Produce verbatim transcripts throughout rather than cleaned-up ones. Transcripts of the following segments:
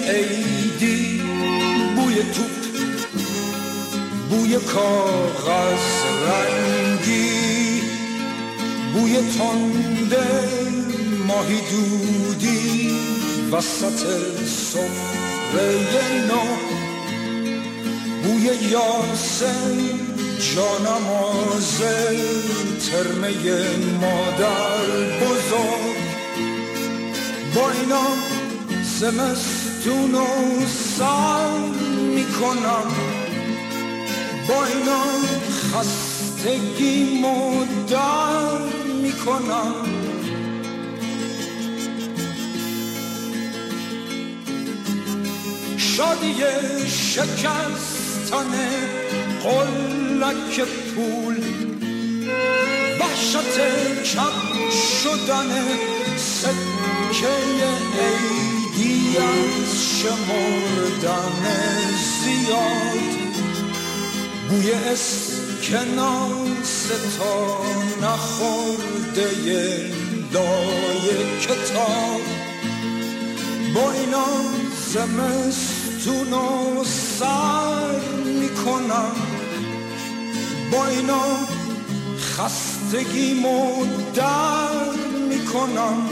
عیدی، بوی توپ، بوی کاغذ رنگی، بوی تنده ماهی دودی وسط سفره نو، بوی یاسین جانماز ترمه مادر بزرگ. با اینا زمستون و سر میکنم، با اینا خستگی مدر میکنم. شادی شکستن قلک پول، وحشت کم شدن سکه عیدی از شمردن زیاد، بوی اسکناس تا نخورده لای کتاب. با اینا زمستون و سر میکنم، با اینا خستگی مدر میکنم.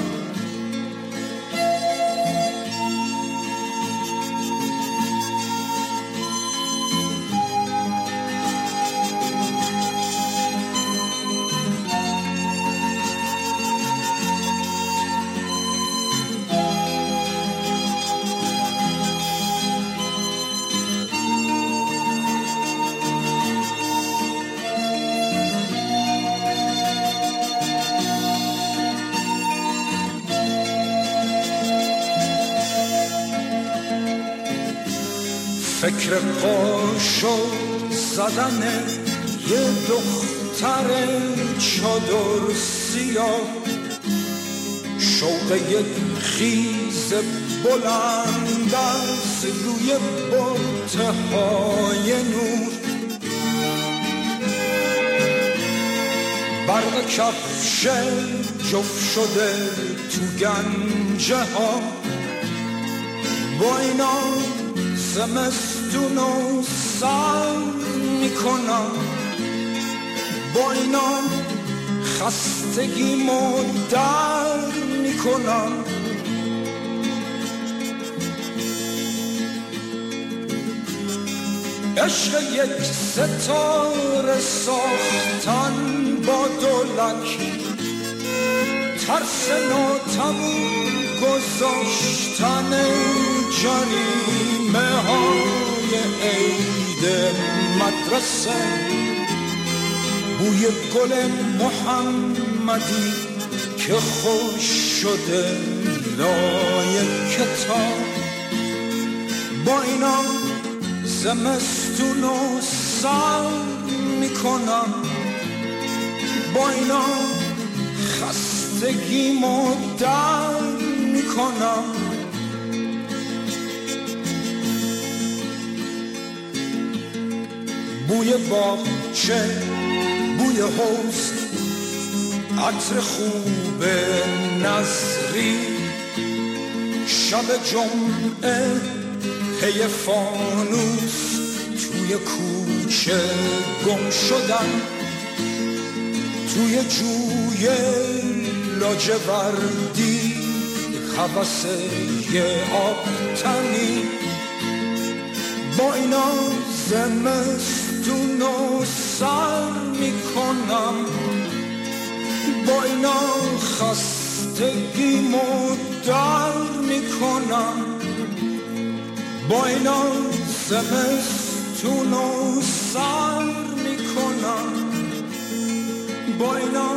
فکر قاشو زدن یه دختر چادر سیاه، شوق یک خیز بلند از روی بطه های نور، برق کفش جفت شده تو گنجه ها. با اینا زمستون و سر میکنم، با اینا خستگی مدر میکنم. عشق یک ستاره ساختن با دولک، ترس ناتموم گذاشتن جریمه های عید مدرسه، بوی گل محمدی که خوش شده لای کتاب. با اینا زمستون و سر میکنم، با اینا خستگی مدر میکنم. بوی باغچه، بوی حوض، عطر خوب نظری، شب جمعه پی فانوس توی کوچه گم شدن، توی جوی لاجوردی هوس یه آبتنی. با اینا زمستون و سر میکنم، با اینا خستگی مدر میکنم، با اینا زمستون و سر میکنم، با اینا